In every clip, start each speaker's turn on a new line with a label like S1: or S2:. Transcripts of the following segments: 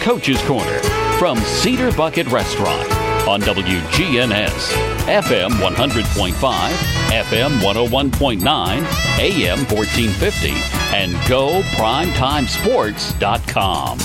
S1: Coach's Corner from Cedar Bucket Restaurant on WGNS, FM 100.5, FM 101.9, AM 1450, and GoPrimetimeSports.com.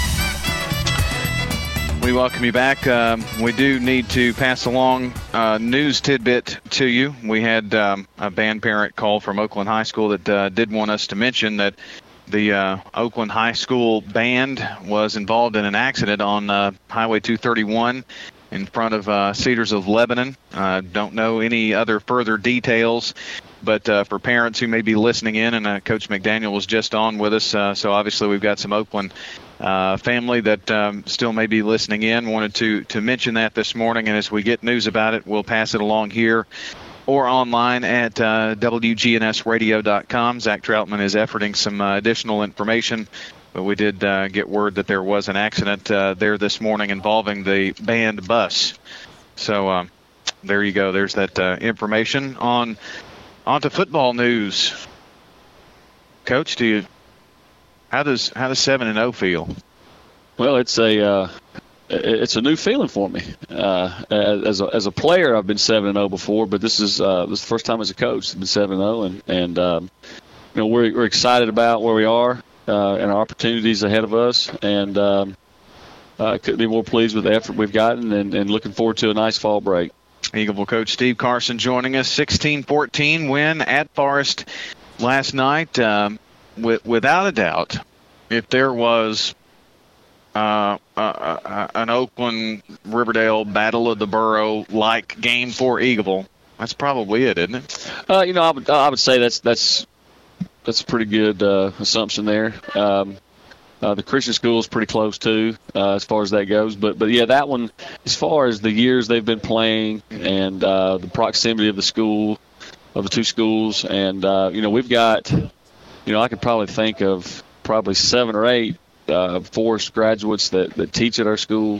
S2: We welcome you back. We do need to pass along a news tidbit to you. We had a band parent call from Oakland High School that did want us to mention that the Oakland High School band was involved in an accident on Highway 231 in front of Cedars of Lebanon. Don't know any other further details, but for parents who may be listening in, and Coach McDaniel was just on with us, so obviously we've got some Oakland family that still may be listening in. Wanted to mention that this morning, and as we get news about it, we'll pass it along here or online at WGNSradio.com. Zach Troutman is efforting some additional information, but we did get word that there was an accident there this morning involving the band bus. So there you go. There's that information. On to football news. Coach, how does 7-0 feel?
S3: Well, it's a new feeling for me. As a player, I've been 7-0 before, but this is the first time as a coach I've been 7-0, and we're excited about where we are and our opportunities ahead of us, and couldn't be more pleased with the effort we've gotten, and looking forward to a nice fall break.
S2: Eagleville coach Steve Carson joining us. 16-14 win at Forest last night. Without a doubt, if there was an Oakland Riverdale Battle of the Borough like game for Eagleville, that's probably it, isn't it?
S3: I would say that's a pretty good assumption there. The Christian school is pretty close too, as far as that goes. But yeah, that one, as far as the years they've been playing and the proximity of the school, of the two schools, and we've got, I could probably think of probably 7 or 8 Forest graduates that teach at our school.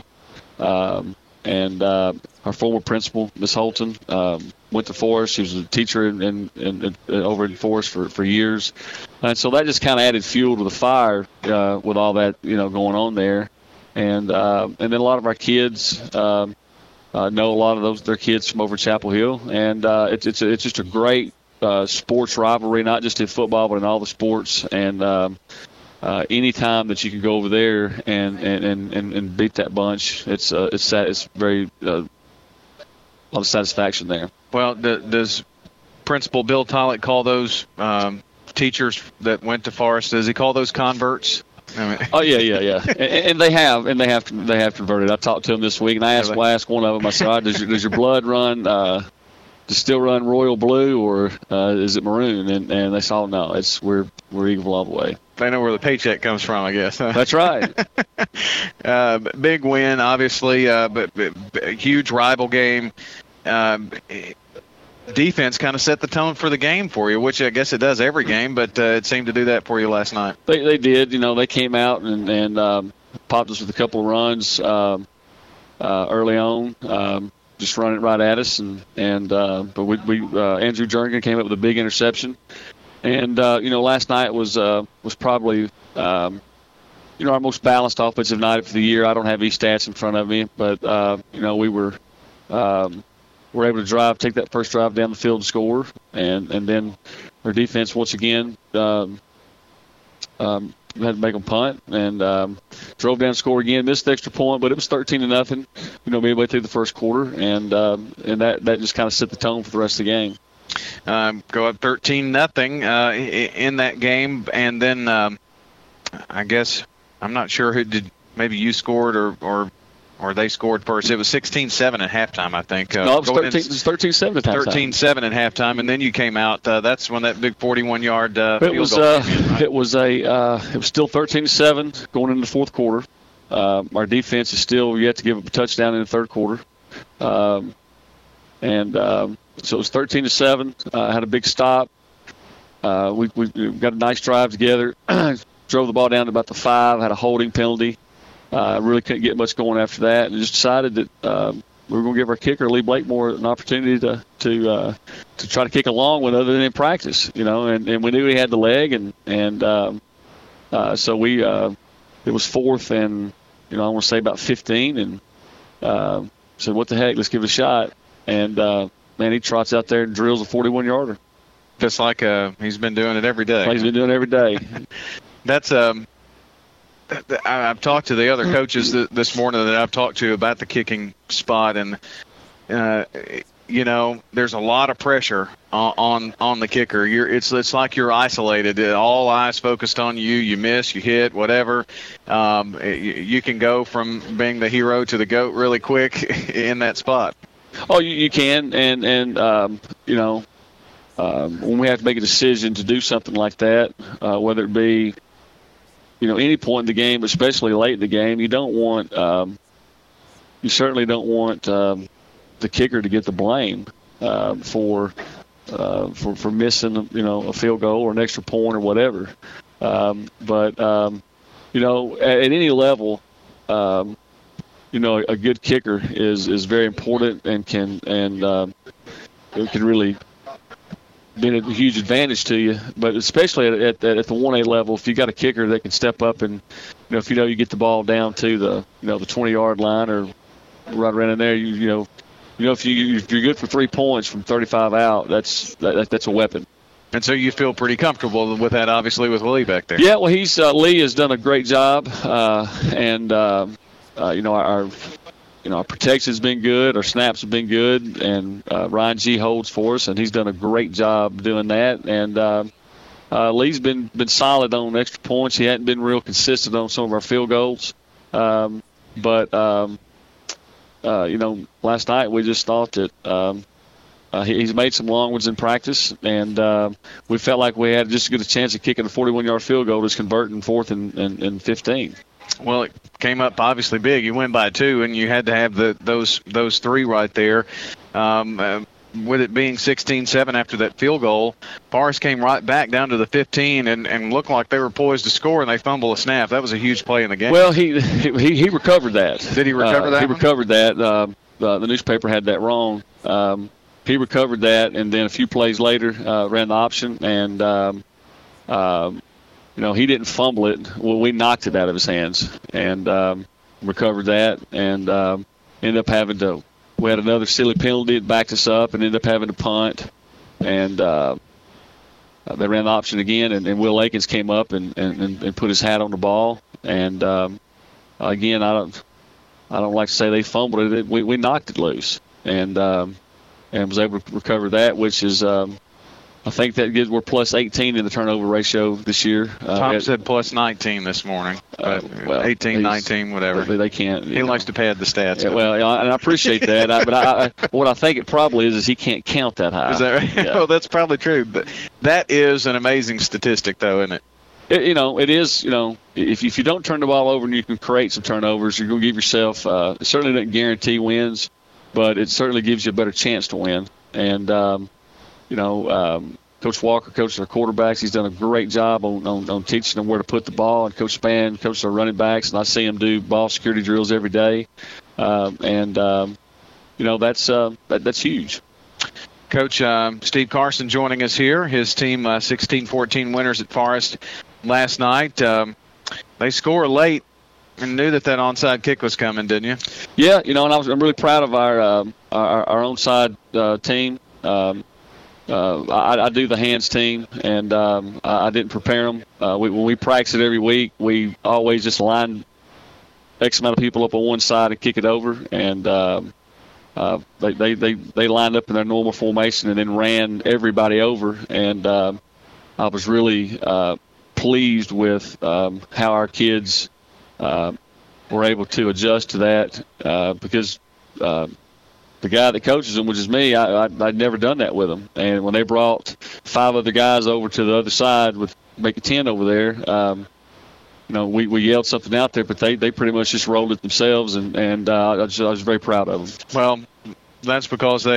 S3: And our former principal, Miss Holton, went to Forest. She was a teacher over in Forest for years. And so that just kind of added fuel to the fire with all that, going on there. And then a lot of our kids know a lot of their kids from over Chapel Hill. And it's just a great sports rivalry, not just in football, but in all the sports. And any time that you can go over there and beat that bunch, it's very a lot of satisfaction there.
S2: Well, does Principal Bill Tollett call those teachers that went to Forest? Does he call those converts?
S3: Oh yeah, and they have converted. I talked to them this week, and I asked one of them. I said, "Does your blood run? Does still run royal blue, or is it maroon?" And they said, "No, we're Eagleville all the way."
S2: They know where the paycheck comes from, I guess.
S3: That's right.
S2: Big win, obviously, but huge rival game. Defense kind of set the tone for the game for you, which I guess it does every game, but it seemed to do that for you last night.
S3: They did. They came out and popped us with a couple of runs early on, just running right at us, but we Andrew Jernigan came up with a big interception. And, last night was probably, our most balanced offensive night for the year. I don't have these stats in front of me, but, we were able to take that first drive down the field and score. And then our defense, once again, had to make them punt and drove down and score again, missed the extra point, but it was 13-0, midway through the first quarter. And that just kind of set the tone for the rest of the game.
S2: Go up 13-0 in that game, and then I guess I'm not sure who did. Maybe you scored or they scored first. It was 16-7 at halftime, I think.
S3: No, it was 13-7 at halftime.
S2: 13-7 at halftime, and then you came out. That's when that big 41-yard field goal.
S3: It was still 13-7 going into the fourth quarter. Our defense is still yet to give up a touchdown in the third quarter, so it was 13-7. Had a big stop. We got a nice drive together. Drove the ball down to about the 5. Had a holding penalty. Really couldn't get much going after that, and just decided that we were going to give our kicker Lee Blakemore an opportunity to try to kick a long one other than in practice. And we knew he had the leg, and so we it was 4th and I want to say about 15, and said, what the heck, let's give it a shot. And, man, he trots out there and drills a 41-yarder.
S2: Just like he's been doing it every day.
S3: He's been doing it every day.
S2: That's I've talked to the other coaches this morning that I've talked to about the kicking spot, and there's a lot of pressure on the kicker. It's like you're isolated. All eyes focused on you. You miss, you hit, whatever. You can go from being the hero to the GOAT really quick in that spot.
S3: Oh, you can, and when we have to make a decision to do something like that, whether it be, any point in the game, especially late in the game, you certainly don't want the kicker to get the blame for missing, a field goal or an extra point or whatever. But at any level, a good kicker is very important and can really be a huge advantage to you. But especially at the 1A level, if you got a kicker that can step up and, if you get the ball down to the 20-yard line or right around in there, if you're good for 3 points from 35 out, that's a weapon.
S2: And so you feel pretty comfortable with that, obviously, with Lee back there.
S3: Yeah, well, Lee has done a great job, and our protection's been good, our snaps have been good, and Ryan G holds for us, and he's done a great job doing that. And Lee's been solid on extra points. He hadn't been real consistent on some of our field goals, but last night we just thought that he's made some long ones in practice, and we felt like we had just as good a chance of kicking a 41-yard field goal as converting 4th and 15.
S2: Well, it came up obviously big. You win by 2, and you had to have those 3 right there. With it being 16-7 after that field goal, Forrest came right back down to the 15 and looked like they were poised to score, and they fumble a snap. That was a huge play in the game.
S3: Well, he recovered that.
S2: Did he recover that?
S3: He recovered that. The newspaper had that wrong. He recovered that, and then a few plays later ran the option, and he didn't fumble it. Well, we knocked it out of his hands and recovered that, and ended up having to. We had another silly penalty that backed us up, and ended up having to punt. And they ran the option again, and Will Akins came up and put his hat on the ball. And again, I don't like to say they fumbled it. We knocked it loose, and was able to recover that, which is. I think that we're plus 18 in the turnover ratio this year.
S2: Tom said plus 19 this morning. 18, 19, whatever.
S3: They can't.
S2: He likes to pad the stats.
S3: Yeah, well, and I appreciate that. But what I think it probably is he can't count that high.
S2: Is that right? Yeah. Well, that's probably true. But that is an amazing statistic, though, isn't it?
S3: It is. If you don't turn the ball over and you can create some turnovers, you're going to give yourself. It certainly doesn't guarantee wins, but it certainly gives you a better chance to win. And Coach Walker coaches our quarterbacks. He's done a great job on teaching them where to put the ball. And Coach Spann coaches our running backs, and I see him do ball security drills every day. That's huge.
S2: Coach Steve Carson joining us here. His team 16-14 winners at Forest last night. They score late and knew that onside kick was coming, didn't you?
S3: Yeah, and I'm really proud of our onside team. I do the hands team, and I didn't prepare them. When we practice it every week, we always just line X amount of people up on one side and kick it over, and they lined up in their normal formation and then ran everybody over, and I was really pleased with how our kids were able to adjust to that because the guy that coaches them, which is me, I'd never done that with them. And when they brought 5 other guys over to the other side with make a 10 over there, we yelled something out there, but they pretty much just rolled it themselves, and I was very proud of them.
S2: Well, that's because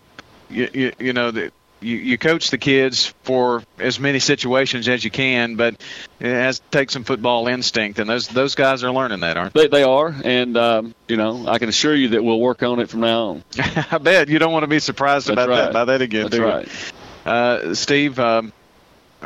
S2: you coach the kids for as many situations as you can, but it has to take some football instinct, and those guys are learning that, aren't they?
S3: They are, and I can assure you that we'll work on it from now on.
S2: I bet you don't want to be surprised
S3: That's
S2: about
S3: right.
S2: that by that again.
S3: That's right.
S2: Steve,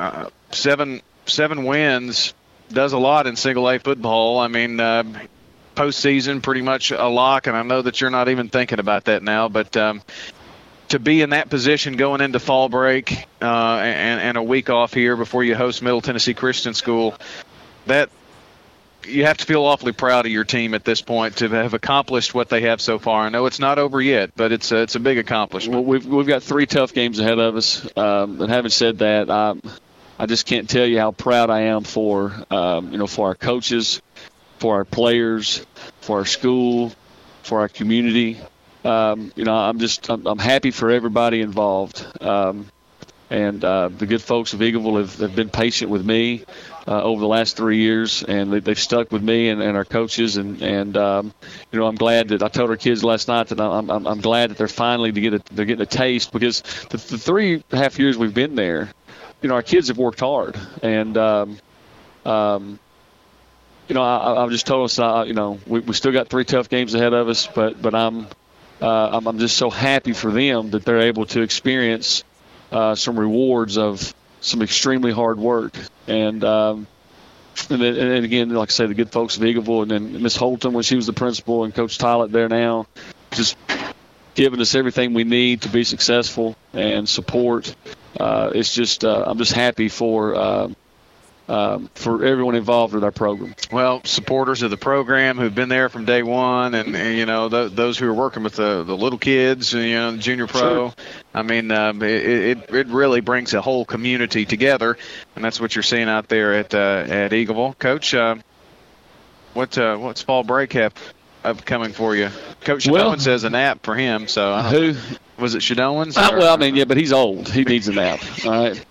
S2: 7 wins does a lot in single A football. I mean, postseason pretty much a lock, and I know that you're not even thinking about that now, but to be in that position going into fall break and a week off here before you host Middle Tennessee Christian School, that you have to feel awfully proud of your team at this point to have accomplished what they have so far. I know it's not over yet, but it's a big accomplishment.
S3: Well, we've got 3 tough games ahead of us. And having said that, I just can't tell you how proud I am for for our coaches, for our players, for our school, for our community. I'm happy for everybody involved. And the good folks of Eagleville have been patient with me over the last 3 years, and they've stuck with me and our coaches. And I'm glad that I told our kids last night that I'm glad that they're finally they're getting a taste, because the 3.5 years we've been there, our kids have worked hard. And I've just told us, we still got 3 tough games ahead of us, but I'm just so happy for them that they're able to experience some rewards of some extremely hard work. And again, like I say, the good folks of Eagleville, and then Miss Holton when she was the principal, and Coach Tollett there now, just giving us everything we need to be successful and support. It's just I'm just happy for everyone involved with our program.
S2: Well, supporters of the program who've been there from day one, and those who are working with the little kids, junior pro.
S3: Sure.
S2: I mean, it really brings a whole community together, and that's what you're seeing out there at Eagleville. Coach, what's fall break have upcoming for you? Coach Shadowan says a nap for him. So
S3: who
S2: was it? Shadowan's?
S3: But he's old. He needs a nap. All right.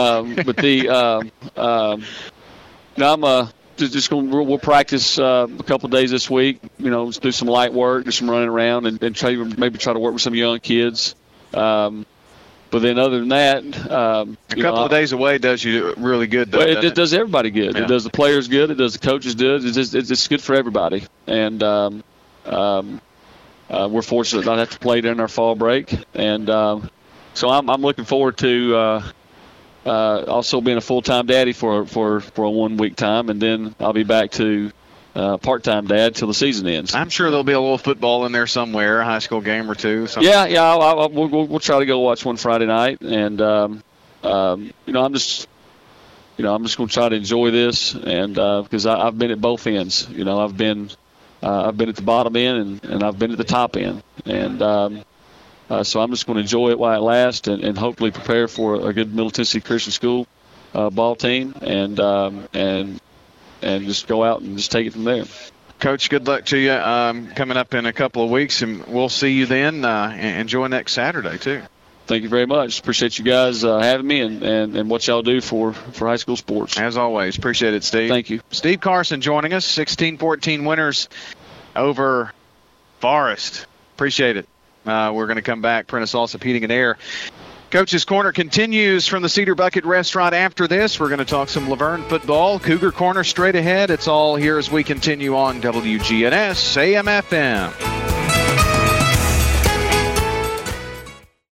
S3: I'm just going. We'll practice a couple of days this week. Just do some light work, do some running around, and try to work with some young kids. But then other than that,
S2: a couple of days away does you really good, though.
S3: It does everybody good.
S2: Yeah.
S3: It does the players good. It does the coaches good. It's good for everybody. And we're fortunate not to have to play during our fall break. And so I'm looking forward to also being a full-time daddy for a 1 week time, and then I'll be back to part-time dad till the season ends.
S2: I'm sure there'll be a little football in there somewhere, a high school game or two.
S3: Something. Yeah. We'll try to go watch one Friday night, and I'm just going to try to enjoy this, and because I've been at both ends. I've been at the bottom end, and I've been at the top end, and so I'm just going to enjoy it while it lasts, and hopefully prepare for a good Middle Tennessee Christian School ball team, and just go out and just take it from there.
S2: Coach, good luck to you coming up in a couple of weeks, and we'll see you then. Enjoy next Saturday, too.
S3: Thank you very much. Appreciate you guys having me and what y'all do for high school sports.
S2: As always, appreciate it, Steve.
S3: Thank you.
S2: Steve Carson joining us, 16-14 winners over Forest. Appreciate it. We're going to come back. Prentice Allsup Heating and Air. Coach's Corner continues from the Cedar Bucket Restaurant. After this, we're going to talk some Laverne football. Cougar Corner straight ahead. It's all here as we continue on WGNS AM/FM.